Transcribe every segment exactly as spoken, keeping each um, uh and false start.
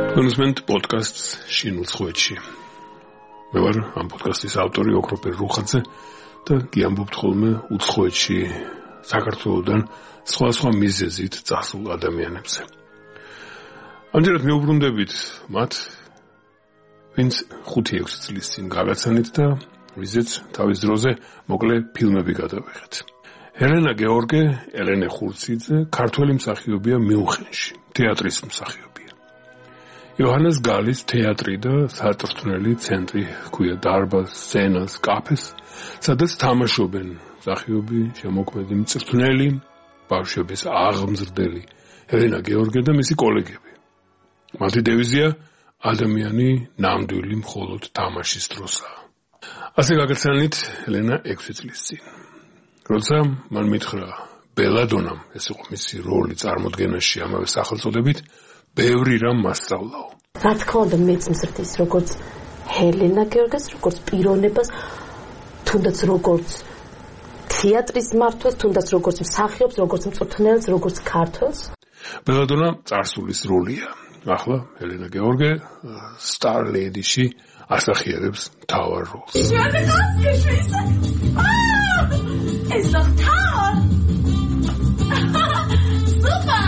Konusment podcasts Shinulsxoetshi. მე ვარ ამ პოდკასტის ავტორი ოქროპერ რუხაძე და გიამბობთ ხოლმე უცხოეთში საქართველოსთან სხვა-სხვა მიზეზით წასულ ადამიანებზე. ამჯერად მეუბრუნდებით მათ, ვინც ხუთი ექვსი წლის წინ გაგაცანით და ვიზეც თავის დროზე მოკლე ფილმები გადავიღეთ. ელენა გეორგე, ელენე ხურციძე, ქართველი მსახიობია მიუნხენში, თეატრის მსახიობია. იოჰანეს გალის თეატრი და საწვრთნელი ცენტრი ჰქვია დარბაზს, სცენას, კაფეს, სადაც თამაშობენ მსახიობი, შემოქმედი, მწვრთნელი, ბავშვების აღმზრდელი ელენა გეორგე და მისი კოლეგები. მათი დევიზია ადამიანი ნამდვილი მხოლოდ თამაშის დროსაა. ასე გაგაცანით ელენა ექვსი წლის წინ. როცა მან მითხრა ბელადონამ, ეს იყო მისი როლი წარმოდგენაში ამავე სახელწოდებით, ბევრი რამ მასწავლაო. რა თქმა უნდა, მეც მზრდის როგორც ელენა გეორგეს, როგორც პიროვნებას, თუნდაც როგორც თეატრის მმართველს, თუნდაც როგორც მსახიობს, როგორც მწვრთნელს, როგორც ქართველს. ბელადონა წარსულის როლია. ახლა ელენა გეორგე სტარ ლედიში ასახიერებს მთავარ როლს. Ich werde rausgeschmissen. Ah, ist doch toll. Super.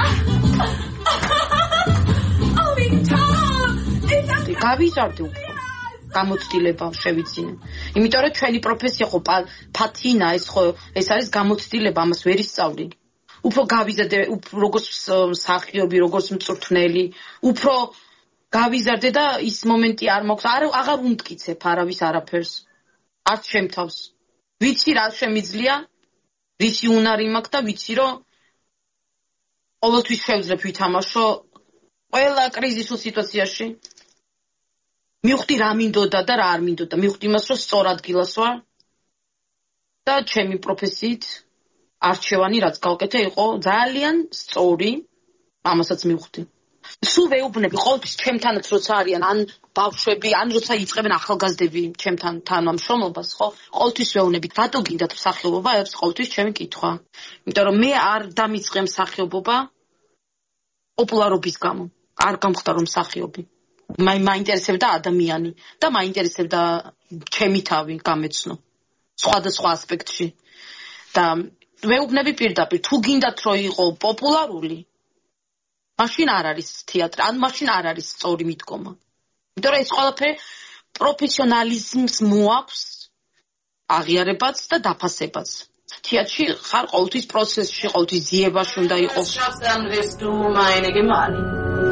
Oh, wie toll. გავიზარდე უფრო. გამოცდილება შევიძინე. იმიტომ რომ ჩვენი პროფესია ხო პათინა, ეს ხო ეს არის გამოცდილება, ამას ვერ ისწავლი. უფრო გავიზარდე, როგორც მსახიობი, როგორც მწვრთნელი, უფრო გავიზარდე და ის მომენტი არ მაქვს, არ აღარ უმტკიცებ არავის არაფერს. არც შემთავს. ვიცი რა შემიძლია, რისი უნარი მაქვს და ვიცი რომ ყოველთვის შევძლებ ვითამაშო ყველა კრიზისულ სიტუაციაში. მივხვდი რა მინდოდა და რა არ მინდოდა. მივხვდი იმას, რომ სწორ ადგილას ვარ და ჩემი პროფესიით არჩევანი რაც გავკეთე იყო ძალიან სწორი, ამასაც მივხვდი. სულ ვეუბნები ყოველთვის ჩემთანაც როცა არიან ან ბავშვები, ან როცა იწყებენ ახალგაზრდები ჩემთან თანამშრომლობას, ხო? ყოველთვის ვეუბნები, რატო გინდათ მსახიობობა? ეს ყოველთვის ჩემი კითხვა. იმიტომ რომ მე არ დამიწყე მსახიობობა პოპულარობის გამო. არ გამხდარ რომ მსახიობი. მაი მაინტერესებდა ადამიანი და მაინტერესებდა ჩემი თავი გამეცნო სხვადასხვა ასპექტში. და ვეუბნები პირდაპირ, თუ გინდათ რომ იყო პოპულარული, მაშინ არ არის თეატრი, ან მაშინ არ არის სწორი მიდგომა. იმიტომ რომ ეს ყველაფერი პროფესიონალიზმს მოაქვს აღიარებაც და დაფასებაც. თეატრში ხარ ყოველთვის პროცესში, ყოველთვის ძიებაში უნდა იყოს. Dann wirst du meine Gemahlin.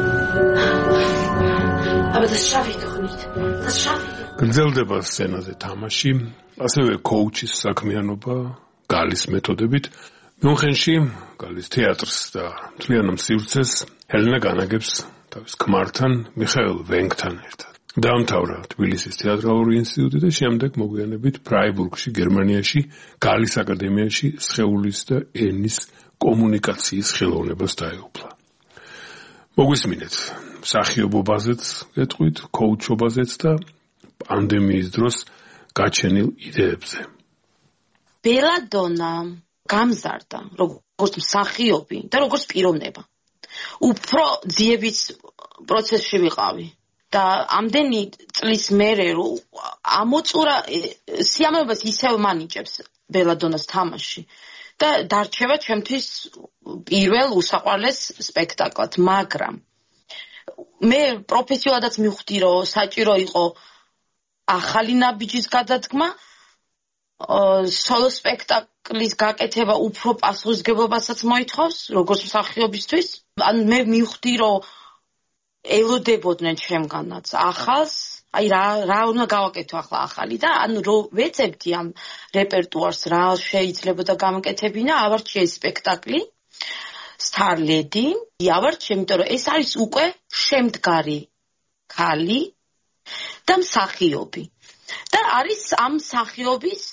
Aber das schaffe ich doch nicht. Das schaffe ich doch. გრძელდება სცენაზე თამაში, ასევე კოუჩის საქმიანობა, გალის მეთოდებით. მიუნხენში გალის თეატრს და მთლიანად სივრცეს ელენა განაგებს თავის ქმართან, მიხაილ ვენგთან ერთად. დაამთავრა თბილისის თეატრალური ინსტიტუტი და შემდეგ მოგვიანებით ფრაიბურგში, გერმანიაში, გალის აკადემიაში სხეულის და ენის კომუნიკაციის ხელოვნებას დაეუფლა. მოგვისმინეთ მსახიობობაზეც გეტყვით, კოუჩობაზეც და პანდემიის დროს გაჩენილ იდეებზე. ბელადონა გამზარდა როგორც მსახიობი და როგორც პიროვნება. უფრო ძიების პროცესში ვიყავი და ამდენი წლის მერე რომ ამოწურა სიამოვნებას ისევ მანიჭებს ბელადონას თამაში და დარჩება ჩემთვის პირველ უსაყვარლეს სპექტაკლად, მაგრამ მე პროფესიულადაც მივხვდი რომ საჭირო იყო ახალი ნაბიჯის გადადგმა, სოლო სპექტაკლის გაკეთება უფრო პასუხისმგებლობასაც მოითხოვს, როგორც მსახიობისთვის. ან მე მივხვდი რომ ელოდებოდნენ ჩემგანაც ახალს, აი რა რა უნდა გავაკეთო ახლა ახალი და ანუ რომ ვეცებდი ამ რეპერტუარს რა შეიძლება და გამოკეთებინა, ავარჩიე ეს სპექტაკლი Star Lady, ავარჩიე, იმიტომ რომ ეს არის უკვე შემდგარი ქალი და მსახიობი. და არის ამ მსახიობის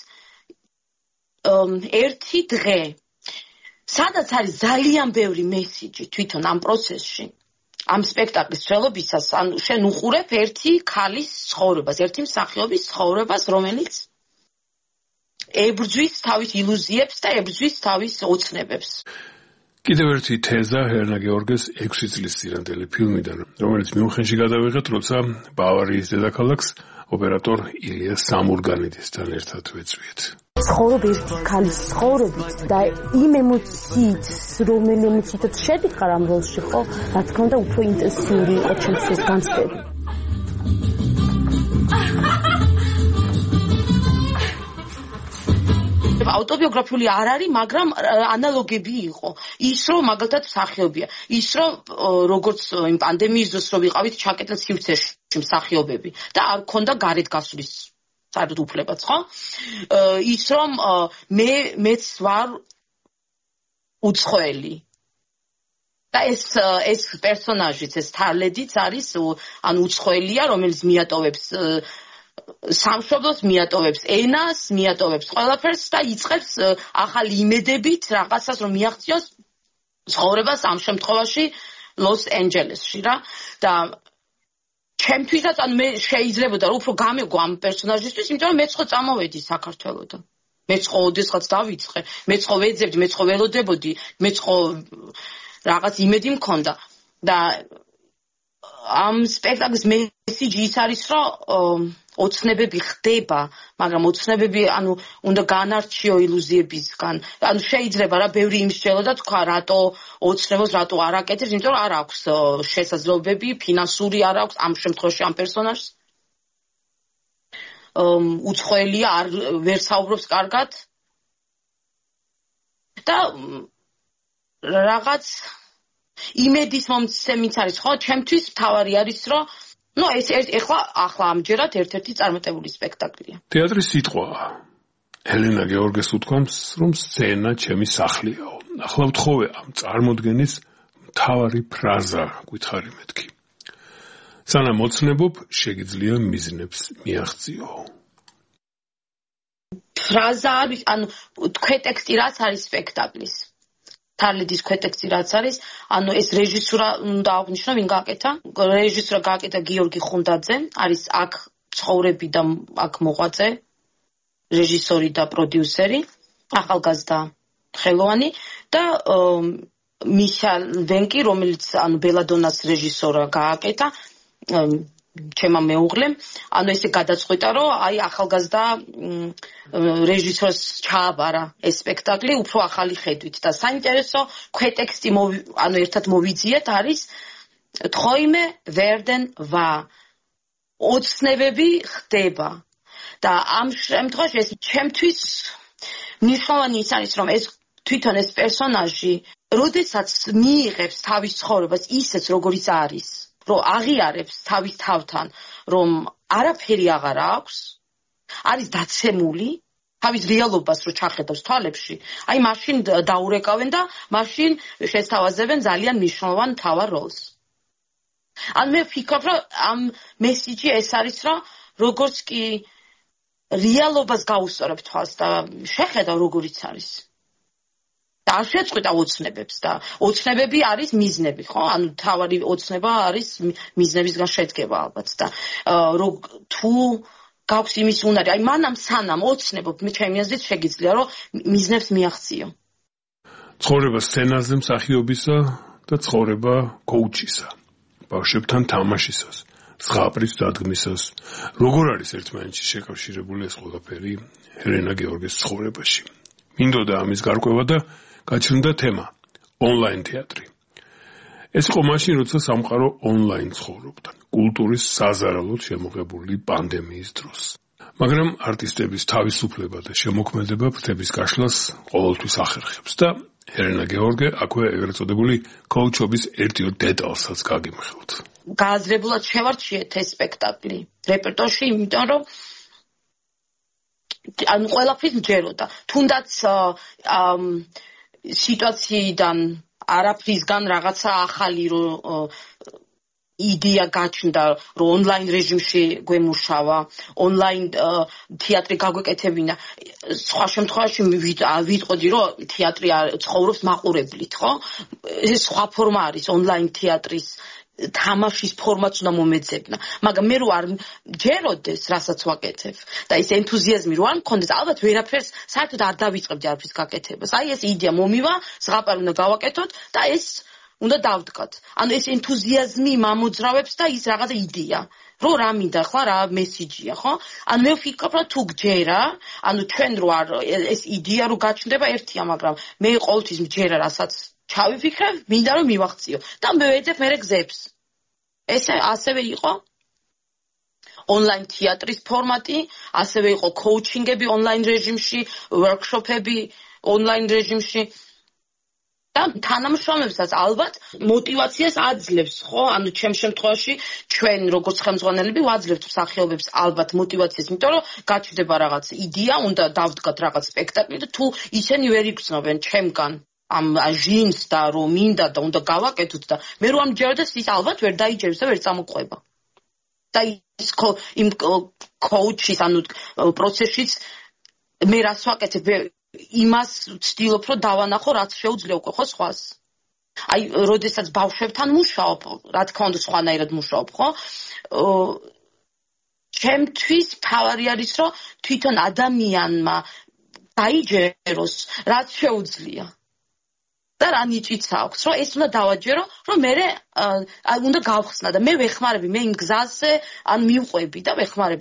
ერთი დღე, სადაც არის ძალიან ბევრი მესიჯი თვითონ ამ პროცესში. ამ სპექტაკლის ძველობისას, ანუ შენ უყურებ ერთი ქალის ცხოვრებას, ერთი მსახიობის ცხოვრებას, რომელიც ებრძვის თავის ილუზიებს და ებრძვის თავის ოცნებებს. კიდევ ერთი თეზა ჰელენა გეორგეს ექვსი წლის წინანდელი ფილმიდან, რომელიც მიუნხენში გადავიღეთ, როცა ბავარიის დედაქალაქს ოპერატორ ილია სამურგანიდისთან ერთად ვეწვიეთ. ცხოვრობ ერთი ქალის ცხოვრობით და იმ ემოციით, რომელი ემოციითაც შედიხარ ამ როლში, ხო, რა თქმა უნდა, უფრო ინტენსიური იყო ჩემთვის განცდები. ავტობიოგრაფიული არ არის, მაგრამ ანალოგები იყო. ის რომ მაგალითად მსახიობია, ის რომ როგორც იმ პანდემიის დროს რომ ვიყავით ჩაკეტილ სივრცეში მსახიობები და არ ქონდა გარეთ გასვლის საერთოდ უფლებაც, ხო? ის რომ მე მეც ვარ უცხოელი. და ეს ეს პერსონაჟიც, ეს თალედიც არის, ანუ უცხოელია, რომელიც მიატოვებს სამშობლოს, მიატოვებს ენას, მიატოვებს ყველაფერს და იწყებს ახალი იმედებით რაღაცას რომ მიაღწიოს ცხოვრებას ამ შემთხვევაში ლოს-ანჯელესში რა და ჩემთვისაც ანუ მე შეიძლება და უფრო გამეგო ამ პერსონაჟისთვის, იმიტომ რომ მეც ხო წამოვედი საქართველოდან. მეც ხო ოდესღაც დავიწყე, მეც ხო ვეძებდი, მეც ხო ველოდებოდი, მეც ხო რაღაც იმედი მქონდა და ამ სპექტაკლის მესიჯი ის არის რომ ოცნებები ხდება, მაგრამ ოცნებები, ანუ უნდა განარჩიო ილუზიებისგან. ანუ შეიძლება რა ბევრი იმსჯელო და თქვა, რატო ოცნებობს, რატო არ აკეთებს, იმიტომ რომ არ აქვს შესაძლებლობები, ფინანსური არ აქვს ამ შემთხვევაში ამ პერსონაჟს. უცხოელია, არ ვერ საუბრობს კარგად. და რაღაც იმედის მომცემიც არის, ხო, ჩემთვის მთავარი არის, რომ ну, ეს ეხლა ახლა ამჯერად ერთ-ერთი წარმატებული სპექტაკლია. თეატრის სიტყვა ჰელენა გეორგეს უთქვამს, რომ სცენა ჩემი სახლიაო. ახლა ვთხოვე ამ წარმოდგენის მთავარი ფრაზა გითხარი მეთქი. სანამ ოცნებობ, შეგიძლია მიზნებს მიაღწიო. ფრაზა არის, ანუ ქვეტექსტი რაც არის სპექტაკლის. თარლედის ქვეტექსტი რაც არის, ანუ ეს რეჟისურა უნდა აღნიშნო, ვინ გააკეთა? რეჟისურა გააკეთა გიორგი ხუნდაძე, არის აქ ცხოვრები და აქ მოღვაწე, რეჟისორი და პროდიუსერი, ახალგაზრდა ხელოვანი და მიხეილ ვენკი, რომელიც ანუ ბელადონას რეჟისორა გააკეთა, ჩემმა მეუღლემ, ანუ ესე გადაწყვიტა, რომ აი ახალგაზრდა რეჟისორს ჩააბარა ეს სპექტაკლი უფრო ახალი ხედვით და საინტერესო ქვეტექსტი ანუ ერთად მოვიძიეთ არის თხოიმე ვერდენ ვა ოცნებები ხდება და ამ შემთხვევაში ეს ჩემთვის მნიშვნელოვანი ის არის რომ ეს თვითონ ეს პერსონაჟი როდესაც მიიღებს თავის ცხოვრებას ისეც როგორიც არის რომ აღიარებს თავის თავთან რომ არაფერი აღარ აქვს არის დაცემული თავის რეალობას რო ჩახედავს თვალებში აი მაშინ დაურეკავენ და მაშინ შესთავაზებენ ძალიან მნიშვნელოვან მთავარ როლს ან მე ვფიქრობ რომ ამ მესიჯი ეს არის რომ როგორც კი რეალობას გაუსწორებ თვალს და შეხედავ როგორიც არის და არ შეწყვიტა ოცნებებს და ოცნებები არის მიზნები ხო ანუ თავარი ოცნება არის მიზნებისგან შედგება ალბათ და თუ გაქვს იმის უნარი აი მანამ სანამ ოცნებობ მე ჩემი აზრით შეგიძლია რომ მიზნებს მიაღწიო ცხოვრება სცენაზე მსახიობისა და ცხოვრება კოუჩისა ბავშვებთან თამაშისას ზღაპრის დადგმისას როგორ არის ერთმანეთში შეკავშირებული ეს ყველაფერი ჰელენა გეორგეს ცხოვრებაში მინდოდა ამის გარკვევა და გაჩნდა თემა ონლაინ თეატრი ეს იყო მაშინ როცა სამყარო ონლაინ ცხოვრობდა კულტურის საზარალოდ შემოღებული პანდემიის დროს მაგრამ არტისტების თავისუფლება და შემოქმედება ფრთების გაშლას ყოველთვის ახერხებს და ჰელენა გეორგე აქვე ეგრეთ წოდებული კოუჩობის ერთ-ერთ დეტალსაც გაგიმხელთ გააზრებულად შევარჩიეთ ეს სპექტაკლი რეპერტუარში იმიტომ რომ ანუ ყველაფრის მჯეროდა თუნდაც სიტუაციიდან არაფრისგან რაღაცა ახალი რო იდეა გაჩნდა რომ ონლაინ რეჟიმში გვემუშავა ონლაინ თეატრი გაგვეკეთებინა სხვა შემთხვევაში ვიტყოდი რომ თეატრი ცხოვრობს მაყურებლით ხო ეს სხვა ფორმა არის ონლაინ თეატრის თამაშის ფორმატს უნდა მომეძებნა, მაგრამ მე რო არ ჯეროდეს, რასაც ვაკეთებ და ეს ენთუზიაზმი რო არ მქონდეს, ალბათ ვერაფერს საერთოდ არ დავიწყებდი არაფრის გაკეთებას. აი ეს იდეა მომივა, ზღაპარი უნდა გავაკეთოთ და ეს უნდა დავდგათ. ანუ ეს ენთუზიაზმი მამოძრავებს და ის რაღაცა იდეა. რო რა მინდა ხლა რა მესიჯია, ხო? ანუ მე ვფიქრობ, რომ თუ გჯერა, ანუ ჩვენ რო არ ეს იდეა რო გაჩნდება ერთია, მაგრამ მე ყოველთვის მჯერა, რასაც ჩავიფიქრებ, მინდა რომ მივახციო და მე ვეძებ მე გზებს. ესე ასევე იყო ონლაინ თეატრის ფორმატი, ასევე იყო კოუჩინგები ონლაინ რეჟიმში, ვორქშოპები ონლაინ რეჟიმში. და თანამშრომლებსაც ალბათ мотивაციას აძლევს, ხო? ანუ ჩემ შემთხვევაში ჩვენ როგორც ხელმძღვანელები ვაძლევთ მსახიობებს ალბათ мотивაციას, იმიტომ რომ გაჩნდება რაღაც იდეა, უნდა დავდგათ რაღაც სპექტაკლი და თუ ისინი ვერ იგრძნობენ ჩემგან ამ ჟინს და რომ მინდა და უნდა გავაკეთოთ და მე რომ ამჯერდეს ის ალბათ ვერ დაიჯერებს და ვერ წამოყვება. და ის იმ კოუჩის ანუ პროცესშიც მე რას ვაკეთებ იმას ვცდილობ რომ დავანახო რაც შეუძლია უკვე ხო სხვას. აი როდესაც ბავშვებთან მუშაობ, რა თქმა უნდა სხვანაირად მუშაობ, ხო? ჩემთვის თავარი არის რომ თვითონ ადამიანმა დაიჯეროს რაც შეუძლია. და რა ნიჭიც აქვს, რომ ეს უნდა დავაჯერო, რომ მე აი უნდა გავხსნა და მე ვეხმარები, მე იმ გზაზე ან მივყვები და ვეხმარები.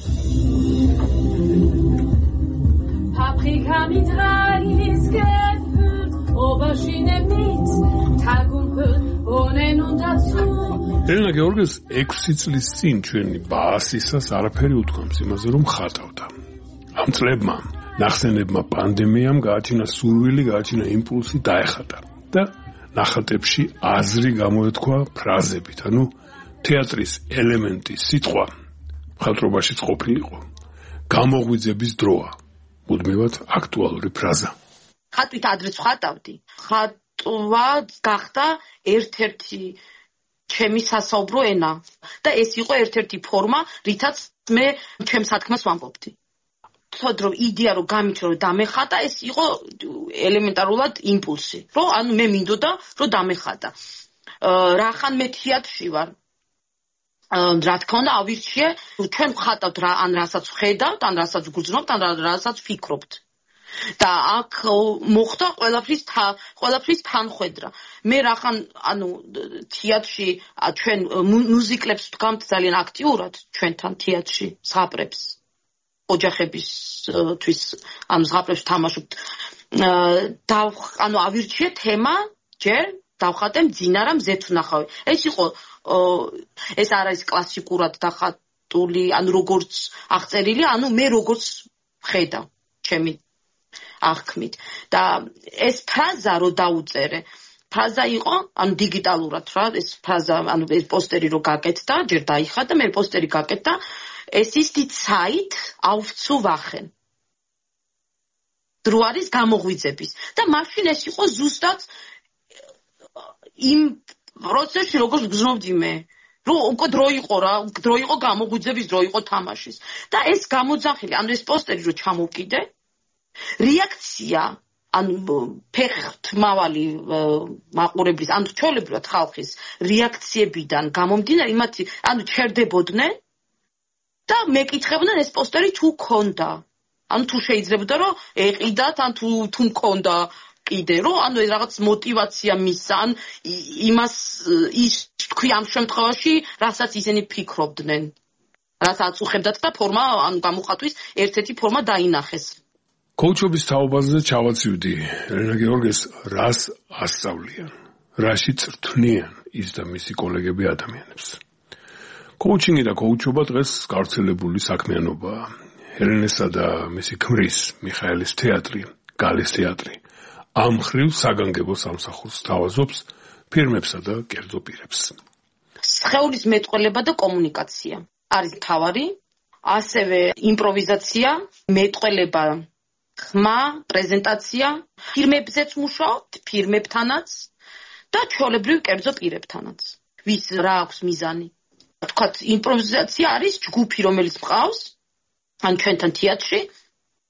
Paprika mit Reis gefüllt, Aubergine mit Tag und Öl, ohne nun dazu. ელენა გეორგიეს ექვსი წლის წინ ჩვენი ბაასისას არაფერი უთქვამს იმაზე, რომ ხატავდა. ამ წლებმა ნახსენებმა პანდემიამ გააჩინა სურვილი, გააჩინა იმპულსი დაეხატა და ნახატებში აზრი გამოეთქვა ფრაზებით, ანუ თეატრის ელემენტი სიტყვა მხატვრობაშიც ყოფილიყო. გამოღვიძების დროა, მუდმივად აქტუალური ფრაზა. ხატვით ადრეც ვხატავდი. ხატვა გახდა ერთ-ერთი ჩემი სასაუბრო ენა და ეს იყო ერთ-ერთი ფორმა, რითაც მე ჩემ სათქმას ვამბობდი. თქოდ რომ იდეა რომ გამიჩნო რომ დამეხატა, ეს იყო ელემენტარულად იმპულსი, რომ ანუ მე მინდოდა რომ დამეხატა. რახან მე თეატრში ვარ. რა თქმა უნდა ავირჩიე, ჩვენ ვხატავთ რა ან რასაც ვხედავთ, ან რასაც გგრძნობთ, ან რასაც ვფიქრობთ. და აქ მოხდა ყველაფრის ყველაფრის თანხვედრა. მე რახან ანუ თეატრში ჩვენ მუსიკლებს ვდგამთ ძალიან აქტიურად ჩვენთან თეატრში ზღაპრებს. ოჯახებისთვის ანუ ზღაპრებს თამაშობთ. და ანუ ავირჩიე თემა ჯერ დავხატე მძინარა მზეთუნახავი. ეს იყო ეს არ არის კლასიკურად დახატული, ანუ როგორც აღწერილი, ანუ მე როგორც ხედავ ჩემი აღქმით. და ეს ფრაზა რო დაუწერე, ფრაზა იყო, ანუ დიგიტალურად რა, ეს ფრაზა, ანუ ეს პოსტერი რო გაკეთდა, ჯერ დაიხატა, მე პოსტერი გაკეთდა, es ist die Zeit aufzuwachen. დრო არის გამოღვიძების და მაშინ ეს იყო ზუსტად იმ პროცესში როგორც გრძნობდი მე. რომ უკვე დრო იყო რა, დრო იყო გამოღვიძების, დრო იყო თამაშის. და ეს გამოძახილი, ანუ ეს პოსტერი რო ჩამოვკიდე, რეაქცია, ანუ ფეხთმავალი მაყურებლის, ანუ ჩვეულებრივად ხალხის რეაქციებიდან გამომდინარე, იმათი, ანუ ჩერდებოდნენ და მეკითხებდნენ ეს პოსტერი თუ ქონდა. ანუ თუ შეიძლებოდა რომ ეყიდათ, ან თუ თუ მქონდა კიდე რომ ანუ ეს რაღაც мотивация მისცა, ან იმას ის თქვი ამ შემთხვევაში, რასაც ისინი ფიქრობდნენ. რასაც უხებდათ და ფორმა, ანუ გამოხატვის ერთ-ერთი ფორმა დაინახეს. კოუჩობის თაობაზე ჩავაცივდი. ელენა გეორგიეს რას ასწავლიან? რაში წრთვნიან ის და მისი კოლეგები ადამიანებს? კოუჩინგი და კოუჩობა დღეს გავრცელებული საქმიანობაა. ელენესა და მისი ქმრის მიხაელის თეატრი, გალის თეატრი ამ ხრივ საგანგებო სამსახურს თავაზობს ფირმებსა და კერძო პირებს. სხეულის მეტყველება და კომუნიკაცია არის თავარი, ასევე იმპროვიზაცია, მეტყველება, ხმა, პრეზენტაცია, ფირმებზეც მუშაობთ, ფირმებთანაც და ჩვეულებრივ კერძო პირებთანაც. ვის რა აქვს მიზანი? თქვათ, იმპროვიზაცია არის ჯგუფი, რომელიც მყავს ან ჩვენთან თეატრში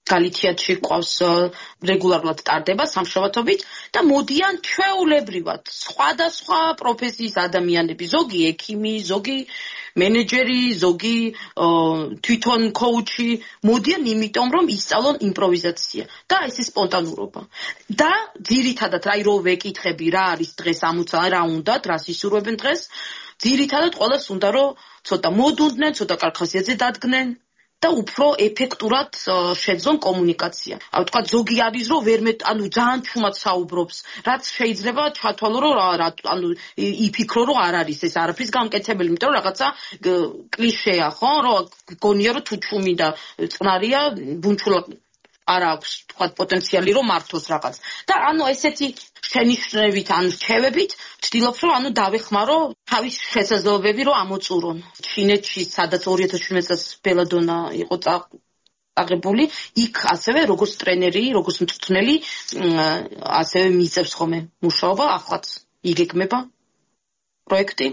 გალითიაში ყავს რეგულარულად ტარდება სამშაბათობით და მოდიან ჩვეულებრივად სხვადასხვა პროფესიის ადამიანები, ზოგი ექიმი, ზოგი მენეჯერი, ზოგი თვითონ კოუჩი, მოდიან იმიტომ რომ ისწავლონ იმპროვიზაცია და ეს სპონტანურობა. და ძირითადად აი რო ვეკითხები რა არის დღეს ამოცა რა უნდა, რას ისურვებენ დღეს, ძირითადად ყველას უნდა რომ ცოტა მოდუნდნენ, ცოტა კარგ ხასიათზე დადგნენ და უფრო ეფექტურად შეძლონ კომუნიკაცია. აი თქვა ზოგი არის რომ ვერ მე ანუ ძალიან ჩუმად საუბრობს, რაც შეიძლება ჩათვალო რომ რა ანუ იფიქრო რომ არ არის ეს არაფრის გამკეთებელი, იმიტომ რომ რაღაცა კლიშეა, ხო, რომ გონია რომ თუ ჩუმი და წყნარია, ბუნჩულა არ აქვს თქვა პოტენციალი რომ მართოს რაღაც. და ანუ ესეთი შენიშვნებით ან რჩევებით ვცდილობ რომ ანუ დავეხმარო თავის შესაძლებლობები რომ ამოწურონ. ჩინეთში სადაც ორი ათას შვიდმეტი წელს ბელადონა იყო აღებული, იქ ასევე როგორც ტრენერი, როგორც მწვრთნელი, ასევე მიწევს ხოლმე მუშაობა, ახლაც იგეგმება პროექტი.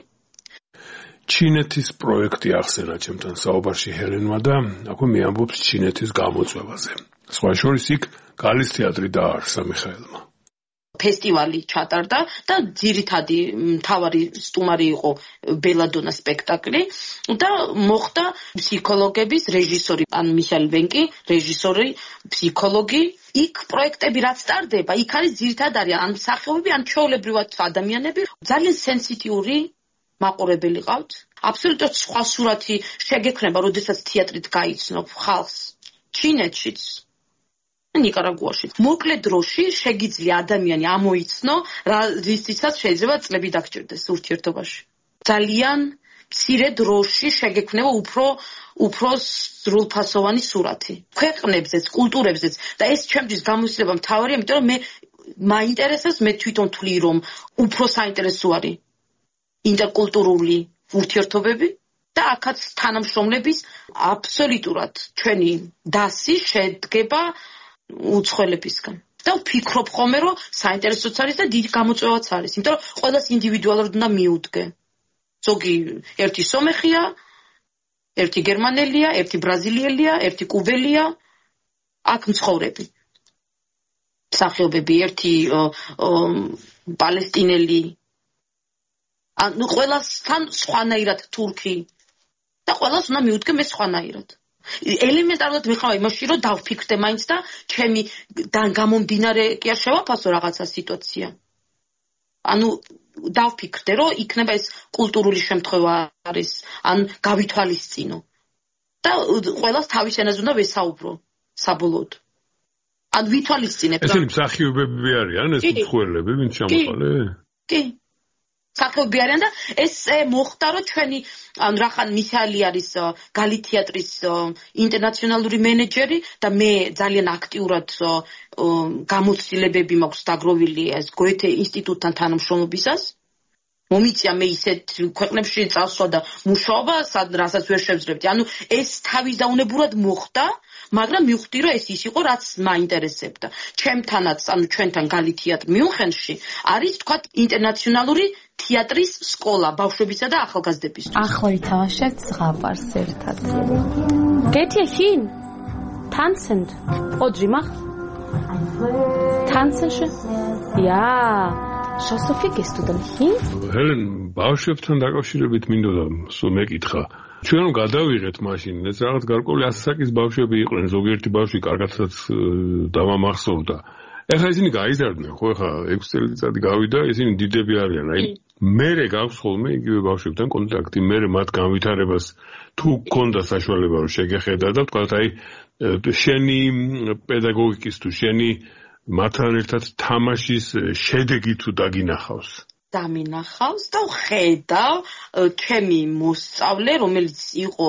ჩინეთის პროექტი ახსენა ჩემთან საუბარში ჰელენმა და აქვე მე ამბობს ჩინეთის გამოწვევაზე. სხვა შორის იქ გალის თეატრი დაარსა მიხაელმა. ფესტივალი ჩატარდა და ძირითადი მთავარი სტუმარი იყო ბელადონა სპექტაკლი და მოხდა ფსიქოლოგების რეჟისორი ან მიხაელ ვენკი, რეჟისორი, ფსიქოლოგი. იქ პროექტები რაც ტარდება, იქ არის ძირითადად არის ან მსახიობები, ან ჩვეულებრივად ადამიანები, ძალიან სენსიტიური მაყურებელი ყავთ. აბსოლუტურად სხვა სურათი შეგექნება, როდესაც თეატრით გაიცნობ ხალხს ჩინეთშიც. ნიკარაგუაში. მოკლე დროში შეგიძლია ადამიანი ამოიცნო, რისთვისაც შეიძლება წლები დაგჭირდეს ურთიერთობაში. ძალიან მცირე დროში შეგექმნება უფრო უფრო სრულფასოვანი სურათი. ქვეყნებზეც, კულტურებზეც და ეს ჩემთვის გამოსილება მთავარია, იმიტომ რომ მე მაინტერესებს, მე თვითონ თვლი რომ უფრო საინტერესო არის ინტერკულტურული ურთიერთობები და აქაც თანამშრომლების აბსოლუტურად ჩვენი დასი შედგება უცხოელებისგან. და ვფიქრობ ხოლმე რომ საინტერესოც არის და დიდი გამოწვევაც არის, იმიტომ რომ ყველას ინდივიდუალურად უნდა მიუდგე. ზოგი ერთი სომეხია, ერთი გერმანელია, ერთი ბრაზილიელია, ერთი კუბელია, აქ მცხოვრები. მსახიობები, ერთი პალესტინელი, ანუ ყველასთან სხვანაირად თურქი და ყველას უნდა მიუდგე მე სხვანაირად. ელემენტარულად მიხარ იმაში რომ დავფიქრდე მაინც და ჩემი გამომდინარე კი არ შევაფასო რაღაცა სიტუაცია. ანუ დავფიქრდე რომ იქნება ეს კულტურული შემთხვევა არის, ან გავითვალისწინო. და ყველას თავის ენაზე უნდა ვესაუბრო საბოლოოდ. ან ვითვალისწინებ. ესენი მსახიობები არიან ეს მსხვილები, ვინც ჩამოყალე? კი. მსახიობები არიან და ეს მოხდა რომ ჩვენი ან რახან მიხაელი არის გალი თეატრის ინტერნაციონალური მენეჯერი და მე ძალიან აქტიურად გამოცდილებები მაქვს დაგროვილი ეს გოეთე ინსტიტუტთან თანამშრომლობისას. მომიწია მე ისეთ ქვეყნებში წასვლა და მუშაობა, რასაც ვერ შევძლებდი. ანუ ეს თავისდაუნებურად მოხდა, მაგრამ მივხვდი რომ ეს ის იყო რაც მაინტერესებდა. ჩემთანაც, ანუ ჩვენთან გალი თეატრი მიუნხენში არის თქვა ინტერნაციონალური თეატრის სკოლა ბავშვებისა და ახალგაზრდებისთვის. ახლა ვითამაშებთ ზღაპარს ერთად. Geht ihr hin? Tanzend. Odri mach. Tanzen schön? Ja. Schaust du viel gehst du dann hin? Helen, ბავშვებთან დაკავშირებით მინდოდა სულ მეკითხა. ჩვენ რომ გადავიღეთ მაშინ, ეს რაღაც გარკვეული ასაკის ბავშვები იყვნენ, ზოგიერთი ბავშვი კარგადაც დამამახსოვრდა. ეხლა ისინი გაიზარდნენ, ხო, ეხლა ექვსი წელიწადი გავიდა, ისინი დიდები არიან. აი, მერე გაქვს ხოლმე იგივე ბავშვებთან კონტაქტი, მერე მათ განვითარებას თუ გქონდა საშუალება რომ შეგეხედა და თქვა, აი, შენი პედაგოგიკის თუ შენი მათთან ერთად თამაშის შედეგი თუ დაგინახავს. დამინახავს და ხედავ ჩემი მოსწავლე, რომელიც იყო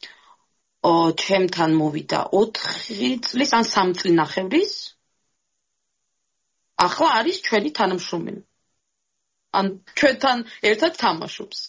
ჩემთან მოვიდა ოთხი წლის ან სამი წლინახევრის. ახლა არის ჩვენი თანამშრომელი. ან ჩვენთან ერთად თამაშობს.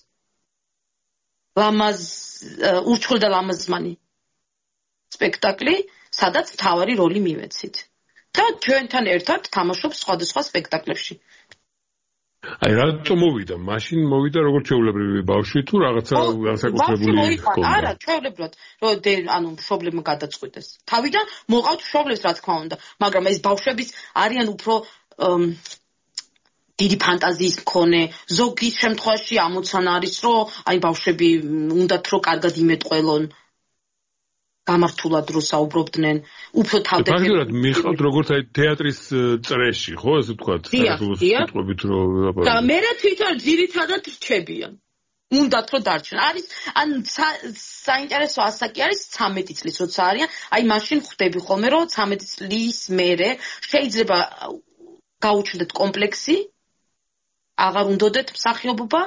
ლამაზ ურჩხული და ლამაზმანი სპექტაკლი, სადაც მთავარი როლი მივეცით. და ჩვენთან ერთად თამაშობს სხვადასხვა სპექტაკლებში. აი რატო მოვიდა? მაშინ მოვიდა როგორც ჩვეულებრივი ბავშვი თუ რაღაცა განსაკუთრებული ჰქონდა? არა, ჩვეულებრივად, რომ ანუ მშობლებმა გადაწყვიტეს. თავიდან მოყავთ მშობლებს, რა თქმა უნდა, მაგრამ ეს ბავშვების არიან უფრო დიდი ფანტაზიის მქონე, ზოგი შემთხვევაში ამოცან არის, რომ აი ბავშვები უნდათ რომ კარგად იმეტყველონ. გამართულად რო საუბრობდნენ, უფრო თავდაპირველად. ფაქტობრივად მიხავთ როგორც აი თეატრის წრეში, ხო, ასე ვთქვათ, სიტყვებით რო ვილაპარაკოთ. და მე რა თვითონ ძირითადად რჩებიან. უნდათ რომ დარჩენ. არის ან საინტერესო ასაკი არის ცამეტი წლის როცა არიან, აი მაშინ ხვდები ხოლმე რომ ცამეტი წლის მერე შეიძლება გაუჩნდეთ კომპლექსი, აღარ უნდათ მსახიობობა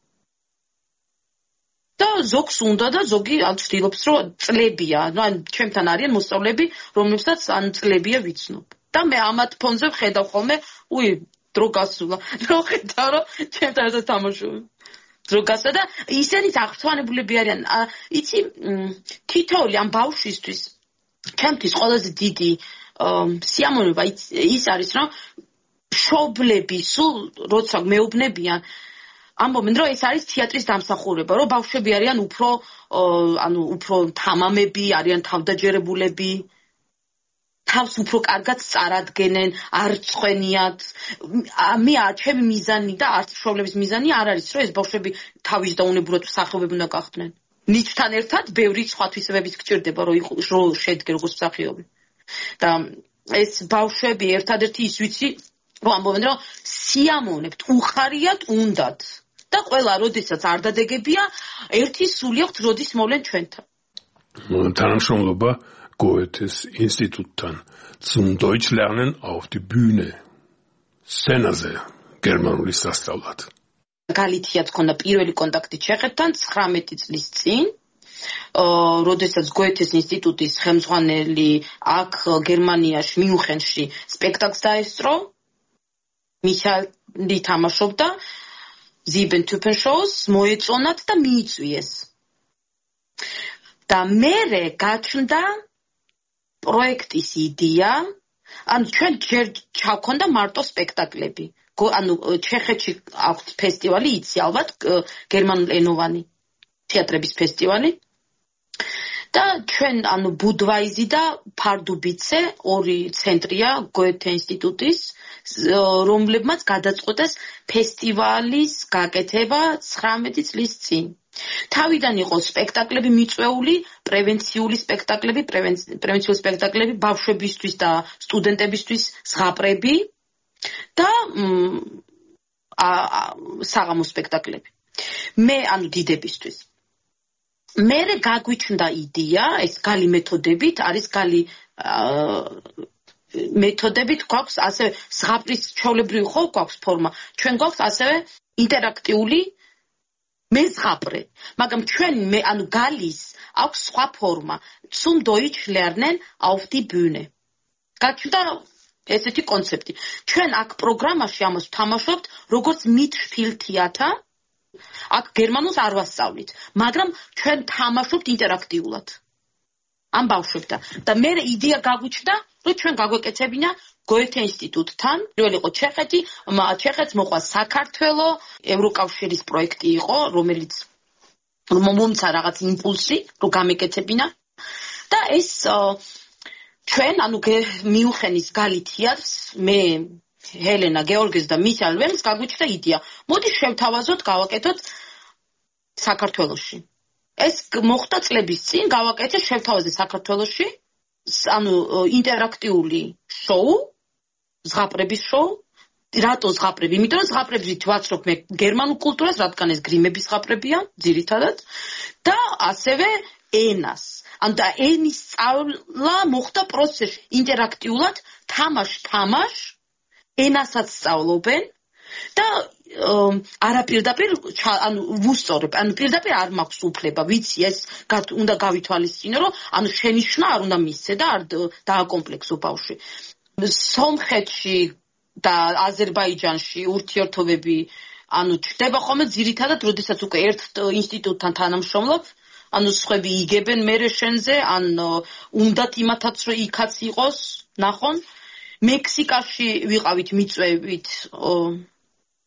და ზოგს უნდა და ზოგი ვცდილობს რომ წლებია, ან ჩემთან არიან მოსწავლეები, რომლებსაც ან წლებია ვიცნობ. და მე ამათ ფონზე ვხედავ ხოლმე, უი, დრო გასულა. რო ხედავ რომ ჩემთან ერთად თამაშობენ. დრო გასა და ისინიც აღფრთოვანებულები არიან. იცი, თითოეული ამ ბავშვისთვის ჩემთვის ყველაზე დიდი სიამოვნება ის არის, რომ მშობლები სულ როცა მეუბნებიან ამბობენ რომ ეს არის თეატრის დამსახურება, რომ ბავშვები არიან უფრო ანუ უფრო თამამები, არიან თავდაჯერებულები, თავს უფრო კარგად წარადგენენ, არ წვენიათ. მე ჩემი მიზანი და არც მშობლების მიზანი არ არის, რომ ეს ბავშვები თავის დაუნებურად მსახიობები უნდა გახდნენ. ნიჭთან ერთად ბევრი სხვა თვისებებიც გჭირდება, რომ რომ შედგენ როგორც მსახიობი. და ეს ბავშვები ერთადერთი ის ვიცი, რომ ამბობენ რომ სიამოვნებთ, უხარიათ, უნდათ. და ყველა როდესაც არ დადეგებია, ერთი სული აქვს, როდის მოვლენ ჩვენთან. თანამშრომლობა Goethes ინსტიტუტთან. Zum Deutsch lernen auf die Bühne. სცენაზე გერმანული სასწავლად. გალითიაც ქონდა პირველი კონტაქტი ჩეხეთთან ცხრამეტი წლის წინ. როდესაც Goethes ინსტიტუტის ხელმძღვანელი აქ გერმანიაში მიუნხენში სპექტაკლს დაესწრო. მიხაილი თამაშობდა Sieben Typen Shows, მოეწონათ და მიიწვიეს. და მერე გაჩნდა პროექტის იდეა, ან ჩვენ ჯერ ჩავქონდა მარტო სპექტაკლები. ანუ ჩეხეთში აქვს ფესტივალი, იცი ალბათ, გერმანულენოვანი თეატრების ფესტივალი. და ჩვენ ანუ ბუდვაიზი და ფარდუბიცე ორი ცენტრია Goethe ინსტიტუტის, რომლებმაც გადაწყვეტეს ფესტივალის გაკეთება ცხრამეტი წლის წინ. თავიდან იყო სპექტაკლები მიწვეული, პრევენციული სპექტაკლები, პრევენციული სპექტაკლები ბავშვებისთვის და სტუდენტებისთვის, ზღაპრები და საღამო სპექტაკლები. მე ანუ დიდებისთვის. მერე გაგვიჩნდა იდეა, ეს გალი მეთოდებით, არის გალი მეთოდებით გვაქვს ასევე ზღაპრის ჩვეულებრივი ხო გვაქვს ფორმა. ჩვენ გვაქვს ასევე ინტერაქტიული მეზღაპრე. მაგრამ ჩვენ მე ანუ გალის აქვს სხვა ფორმა. Zum Deutsch lernen auf die Bühne. გაჩნდა ესეთი კონცეფტი. ჩვენ აქ პროგრამაში ამას ვთამაშობთ, როგორც Mitspieltheater. აქ გერმანულს არ ვასწავლით, მაგრამ ჩვენ თამაშობთ ინტერაქტიულად. ამ ბავშვებთან. და მე იდეა გაგვიჩნდა, რომ ჩვენ გაგვეკეთებინა Goethe ინსტიტუტთან. პირველი იყო ჩეხეთი, ჩეხეთს მოყვა საქართველო, ევროკავშირის პროექტი იყო, რომელიც მომცა რაღაც იმპულსი, რომ გამეკეთებინა. და ეს ჩვენ, ანუ მიუნხენის გალი თეატრს, მე ჰელენა გეორგეს და მიხაილ ვერს გაგვიჩნდა იდეა. მოდი შევთავაზოთ, გავაკეთოთ საქართველოში. ეს მოხდა წლების წინ, გავაკეთე შევთავაზე საქართველოში, ანუ ინტერაქტიული შოუ, ზღაპრების შოუ. რატო ზღაპრები? იმიტომ რომ ზღაპრებით ვაცნობ მე გერმანულ კულტურას, რადგან ეს გრიმების ზღაპრებია, ძირითადად, და ასევე ენას. ანუ და ენის სწავლა მოხდა პროცესში, ინტერაქტიულად, თამაშ-თამაშ ენასაც სწავლობენ და არაპირდაპირ ანუ ვუსწორებ, ანუ პირდაპირ არ მაქვს უფლება, ვიცი ეს უნდა გავითვალისწინო, რომ ანუ შენიშვნა არ უნდა მისცე და არ დააკომპლექსო ბავშვი. სომხეთში და აზერბაიჯანში ურთიერთობები ანუ ჩდება ხოლმე ძირითადად, როდესაც უკვე ერთ ინსტიტუტთან თანამშრომლობ, ანუ სხვები იგებენ მერე შენზე, ან უნდათ იმათაც რომ იქაც იყოს, ნახონ. მექსიკაში ვიყავით მიწვევით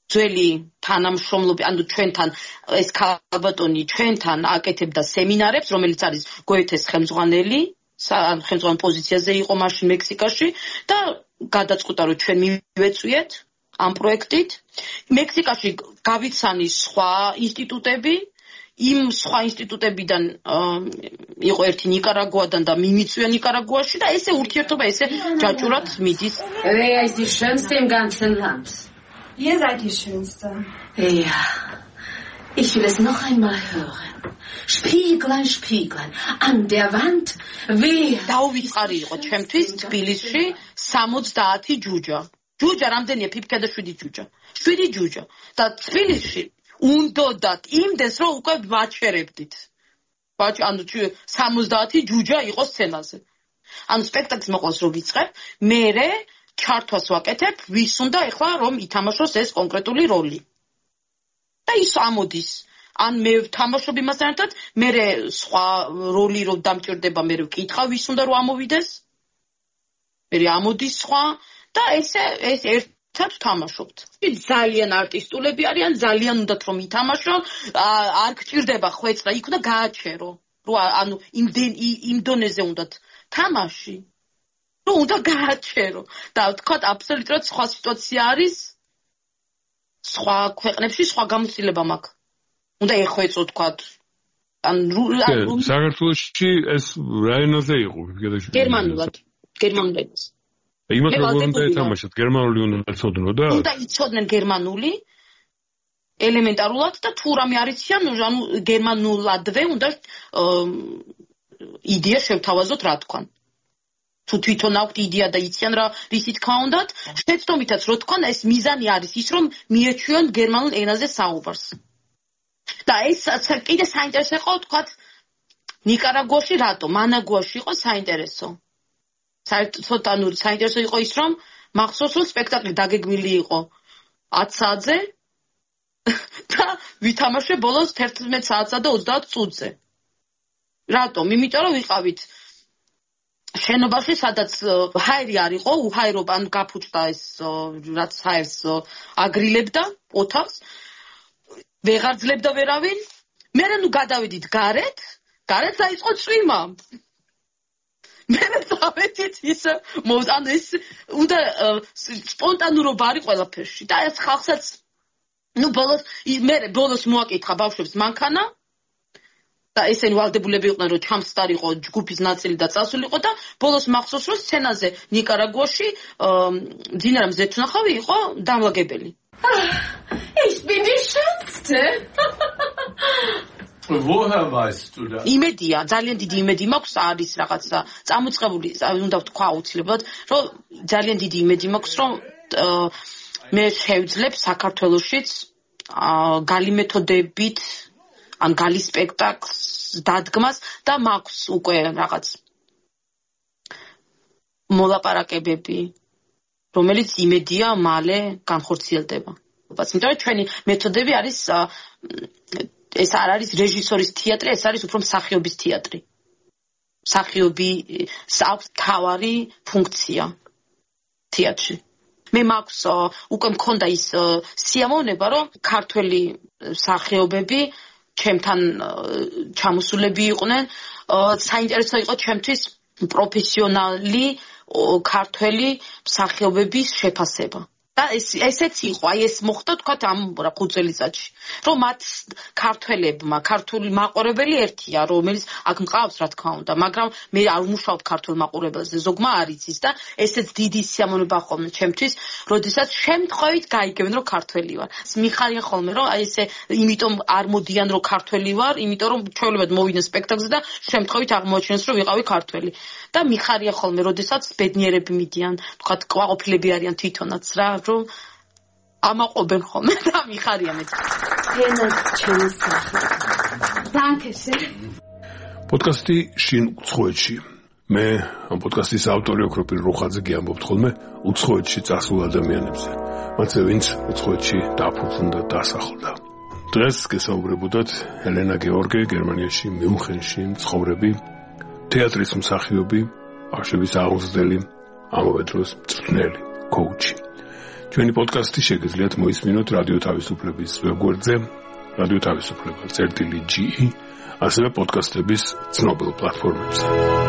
ძველი თანამშრომლობი, ანუ ჩვენთან ეს ქალბატონი ჩვენთან აკეთებდა სემინარებს, რომელიც არის გოეთეს ხელმძღვანელი, ხელმძღვანელ პოზიციაზე იყო მაშინ მექსიკაში და გადაწყვიტა რომ ჩვენ მივეწვიეთ ამ პროექტით. მექსიკაში გავიცანი სხვა ინსტიტუტები, იმ სხვა ინსტიტუტებიდან იყო ერთი ნიკარაგუადან და მიმიწვია ნიკარაგუაში და ესე ურთიერთობა ესე ჯაჭურად მიდის. Wer ist die schönste im ganzen Land? Ihr seid die Schönste. Ja, ich will es noch einmal hören. Spieglein, Spieglein, an der Wand, wer... დაუვიწყარი იყო ჩემთვის თბილისში სამოცდაათი ჯუჯა. ჯუჯა რამდენია? ფიფქა და შვიდი ჯუჯა. შვიდი ჯუჯა. და თბილისში უნდოდათ იმდენს რომ უკვე ვაჩერებდით. ბაჭი, ანუ სამოცდაათი ჯუჯა იყო სცენაზე. ანუ სპექტაკლის მოყოლს რო გიწყებ, მერე ჩართვას ვაკეთებ, ვის უნდა ეხლა რომ ითამაშოს ეს კონკრეტული როლი. და ის ამოდის. ან მე ვთამაშობ იმასთან ერთად, მერე სხვა როლი რო დამჭირდება, მერე ვკითხავ ვის უნდა რომ ამოვიდეს. მერე ამოდის სხვა და ესე ეს ერთად ვთამაშობთ. ძალიან არტისტულები არიან, ძალიან უნდათ რომ ითამაშონ, არ გჭირდება ხვეწრა, იქ უნდა გააჩერო. რო ანუ იმდენ იმ დონეზე უნდათ თამაში. რომ უნდა გააჩერო და ვთქვათ აბსოლუტურად სხვა სიტუაცია არის სხვა ქვეყნებში სხვა გამოცდილება მაქვს. უნდა ეხვეწო თქვათ ან საქართველოში ეს რა ენაზე იყო? გერმანულად. გერმანულად. იმას როგორ უნდა ეთამაშოთ? გერმანული უნდა იცოდნო და უნდა იცოდნენ გერმანული ელემენტარულად და თუ რამე არიციან, ანუ გერმანულადვე უნდა იდეა შევთავაზოთ რა თქვან. თუ თვითონ აქვთ იდეა და იციან რა რისი თქმა უნდათ, შეცდომითაც რო თქვან, ეს მიზანი არის ის, რომ მიეჩვიონ გერმანულ ენაზე საუბარს. და ეს კიდე საინტერესო იყო, თქვათ, ნიკარაგუაში რატო, მანაგუაში იყო საინტერესო. საერთოდ ანუ საინტერესო იყო ის, რომ მახსოვს რომ სპექტაკლი დაგეგმილი იყო ათ საათზე და ვითამაშე ბოლოს თერთმეტ საათსა და ოცდაათ წუთზე. რატომ? იმიტომ რომ ვიყავით შენობაში, სადაც ჰაერი არ იყო, უჰაერობა, ანუ გაფუჭდა ეს რაც ჰაერს აგრილებდა ოთახს, ვეღარ ძლებდა ვერავინ. მე ნუ გადავედით გარეთ, გარეთ დაიწყო წვიმა. მე დავედით ის ანუ ეს უნდა სპონტანურობა არის ყველაფერში და ეს ხალხსაც ნუ ბოლოს მე ბოლოს მოაკითხა ბავშვებს მანქანა და ესენი ვალდებულები იყვნენ რომ ჩამსტარიყო ჯგუფის ნაწილი და წასულიყო და ბოლოს მახსოვს რომ სცენაზე ნიკარაგუაში მძინარ მზეთ ნახავი იყო დამლაგებელი. Ich bin die Schönste. Woher weißt du das? იმედია, ძალიან დიდი იმედი მაქვს არის რაღაცა წამოწყებული, უნდა ვთქვა აუცილებლად, რომ ძალიან დიდი იმედი მაქვს, რომ მე შევძლებ საქართველოშიც გალი მეთოდებით ან გალი სპექტაკლს დადგმას და მაქვს უკვე რაღაც მოლაპარაკებები, რომელიც იმედია მალე განხორციელდება. იმიტომ რომ ჩვენი მეთოდები არის ეს არ არის რეჟისორის თეატრი, ეს არის უფრო მსახიობის თეატრი. მსახიობი აქვს თავარი ფუნქცია თეატრში. მე მაქვს უკვე მქონდა ის სიამოვნება, რომ ქართველი მსახიობები ჩემთან ჩამოსულები იყვნენ, საინტერესო იყო ჩემთვის პროფესიონალი ქართველი მსახიობების შეფასება. და ეს ესეც იყო, აი ეს მოხდა თქვათ ამ ხუთ წელიწადში, რომ მათ ქართველებმა, ქართული მაყურებელი ერთია, რომელიც აქ მყავს რა თქმა უნდა, მაგრამ მე არ ვმუშაობ ქართულ მაყურებელზე, ზოგმა არ იცის და ესეც დიდი სიამოვნება ხოლმე ჩემთვის, როდესაც შემთხვევით გაიგებენ რომ ქართველი ვარ. მიხარია ხოლმე რომ აი ესე იმიტომ არ მოდიან რომ ქართველი ვარ, იმიტომ რომ ჩვეულებრივ მოვიდნენ სპექტაკლზე და შემთხვევით აღმოაჩინეს რომ ვიყავი ქართველი. და მიხარია ხოლმე, როდესაც ბედნიერები მიდიან, თქვათ ყვაყოფილები არიან თვითონაც რა, რომ ამაყობენ ხოლმე და მიხარია მე. ენა ჩემი სახე. Dankeschön. პოდკასტი შინ უცხოეთში. მე ამ პოდკასტის ავტორი ოქროპირ რუხაძე გიამბობთ ხოლმე უცხოეთში წასულ ადამიანებზე, მათზე ვინც უცხოეთში დაფუძნდა და დასახლდა. დღეს გესაუბრებოდათ ელენა გეორგე, გერმანიაში მიუნხენში მცხოვრები თეატრის მსახიობი, ბავშვების აღმზრდელი, ამავე დროს მწვრთნელი, კოუჩი. ჩვენი პოდკასტი შეგიძლიათ მოისმინოთ რადიო თავისუფლების ვებგვერდზე, რადიო თავისუფლება წერტილი ჯი ი, ასევე პოდკასტების ცნობილ პლატფორმებზე.